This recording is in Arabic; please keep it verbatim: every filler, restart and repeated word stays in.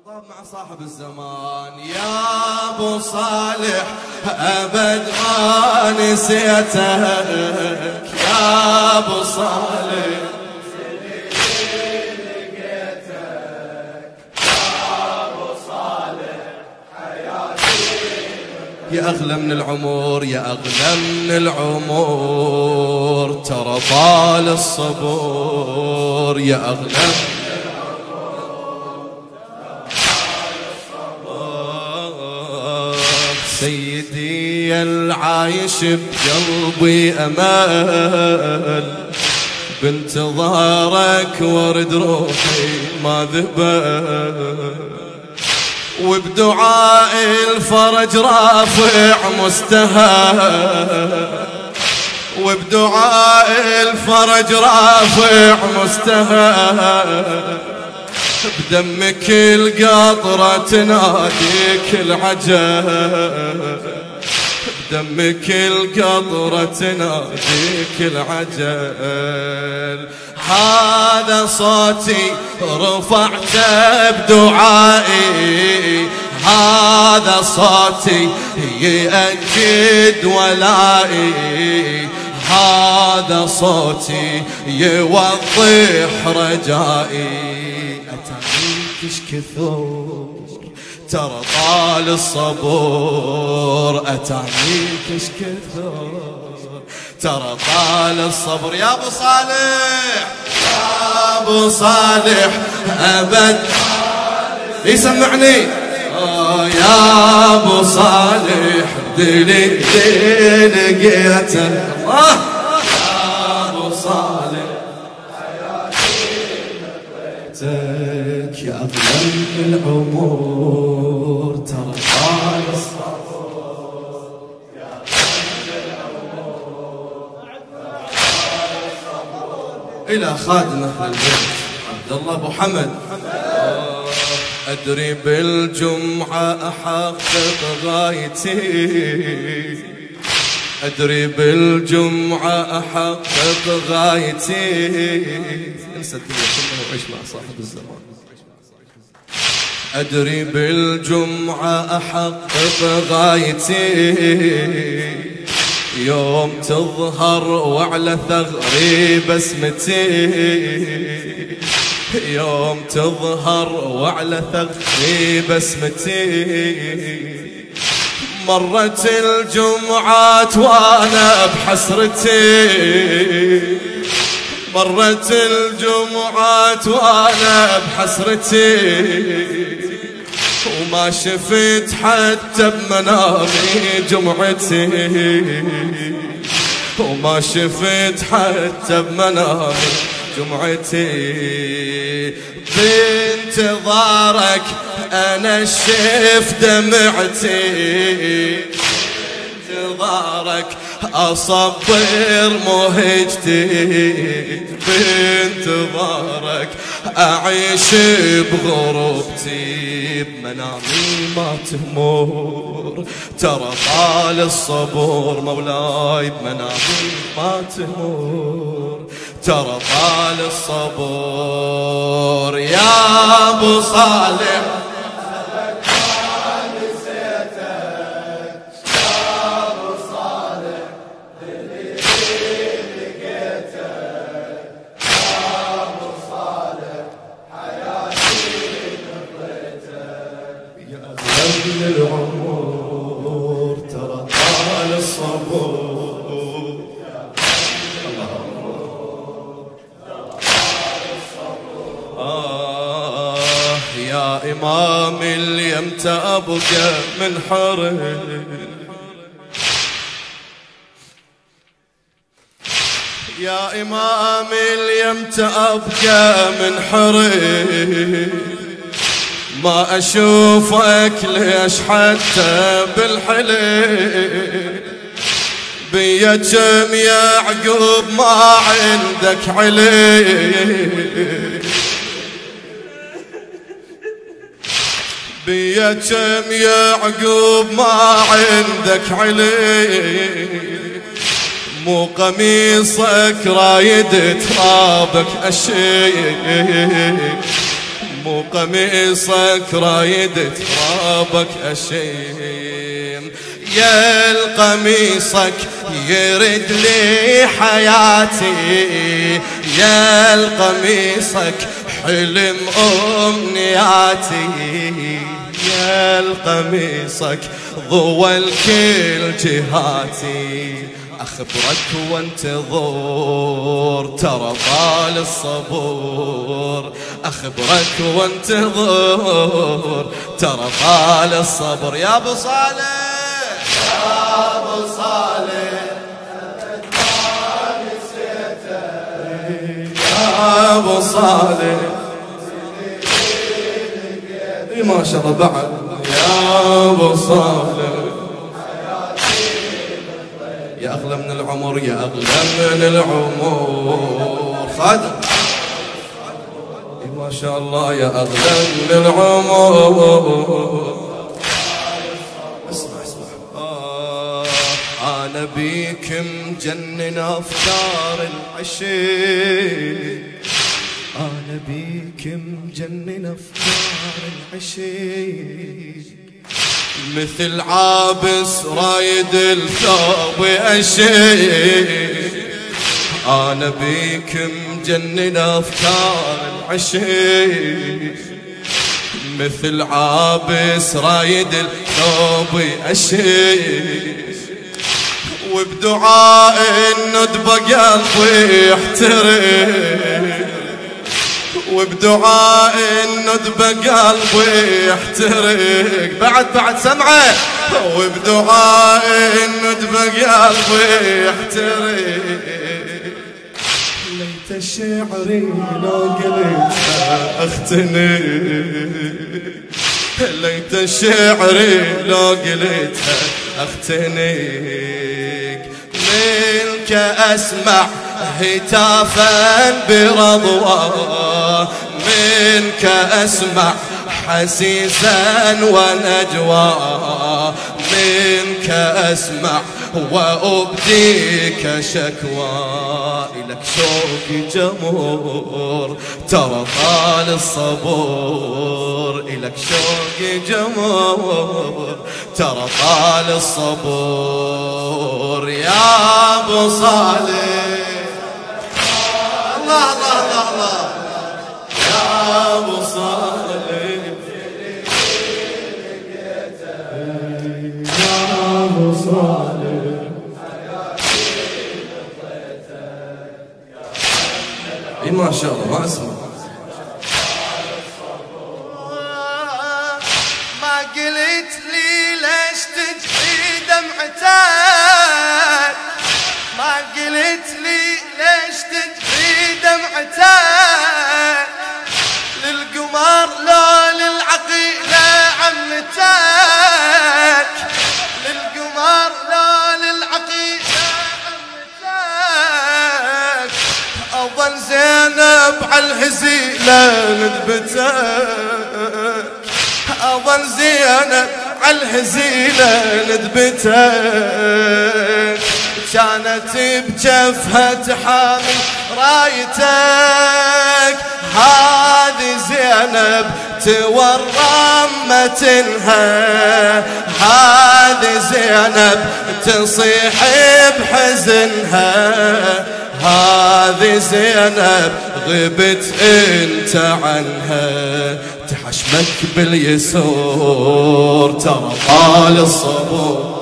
الخطاب مع صاحب الزمان. يا ابو صالح ابد ما نسيتك، يا ابو صالح يا أغلى من العمر، يا أغلى من العمر، ترى طال الصبر، يا أغلى من العمر. سيدي العايش بقلبي أمل، بانتظارك ورد روحي ما ذبل، وبدعاء الفرج رافع مستهل، وبدعاء الفرج رافع مستهل، بدمك القطرة تناديك العجل، بدمك القطرة تناديك العجل. هذا صوتي رفعته بدعائي، هذا صوتي يأكد ولائي، هذا صوتي يوضح رجائي. أتعيك ايش كثر ترى طال الصبر، أتعيك ايش كثر ترى طال الصبر. يا ابو صالح يا ابو صالح ابد يسمعني، آه يا ابو صالح دلي لقيته، الله يا ابو صالح حياتي لقيتك، يا اغلى من العمر ترى طال الصبر. إلى خادم أهل البيت عبد الله أبو حمد. أدري بالجمعة أحقق غايتي، أدري بالجمعة أحقق غايتي، انسى الدنيا كلها وعيش مع صاحب الزمان. أدري بالجمعة أحقق غايتي، يوم تظهر وعلى ثغري بسمتي، يوم تظهر وعلى ثغري بسمتي، مرت الجمعات وانا بحسرتي، مرت الجمعات وانا بحسرتي، وما شفت حتى بمنامي جمعتي، وما شفت حتى بمنامي جمعتي. بانتظارك انا شف دمعتي، بانتظارك اصبر مهجتي، بانتظارك اعيش بغربتي، بمنامي ما تمر ترى طال الصبر، مولاي بمنامي ما تمر ترى طال الصبر. يا ابو صالح من العمر ترى طال الصبر، آه يا إمام اليمت أبقى من حرم، يا إمام اليمت أبقى من حرم، ما أشوفك ليش حتى بالحلم، بيا كم يا عقوب ما عندك علم، بيا كم يا عقوب ما عندك علم، مو قميصك رايد ترابك أشي، مو قميصك رايد ترابك أشيم، يا القميصك يرد لي حياتي، يا القميصك حلم أمنياتي، يا القميصك ضوى الكل جهاتي. أخبرك وانتظر ترى طال الصبر، أخبرك وانتظر ترى طال الصبر. يا أبو صالح يا أبو صالح يا أبو صالح ما شاء الله بعد يا أبو صالح، يا أغلى من العمر يا أغلى من العمر. خادم ما شاء الله يا أغلى من العمر. اسمع اسمع آه أنا بيك مجنن أفكار العشيق، أنا بيك مجنن أفكار العشيق، مثل عابس رايد الثوب أشيك، أنا بيك مجنن أفكار العشيق، مثل عابس رايد الثوب أشيك، وبدعاء الندبة قلبي يحترق، وبدعاء الندبة قلبي يحترق. بعد بعد سمعه وبدعاء الندبة قلبي يحترق. ليت شعري لو قلتها اختنق، ليت شعري لو قلتها اختنق، منك اسمع هتافا برضوى، منك أسمع حسيسا ونجوى، منك أسمع وأبديك شكوى. إلك شوقي جمهور ترى طال الصبور، إلك شوقي جمهور ترى طال الصبور. يا أبو صالح الله الله الله الله يا أبو صالح يا أبو صالح إيه ما شاء الله ما أسمع. ما قلت لي ليش تجري دمعتك، ما قلت لي ليش تجري دمعتك، للقمر لو للعقيلة عمتك، للقمر لو للعقيلة عمتك، أظن زينب عالهزيلة ندبتك، أظن زينب عالهزيلة ندبتك، كانت بجفها تحامي رايتك، هذه زينب تورم متنها، هذه زينب تصيح بحزنها، هذه زينب غبت انت عنها، تحشمك باليسور ترى طال الصبور.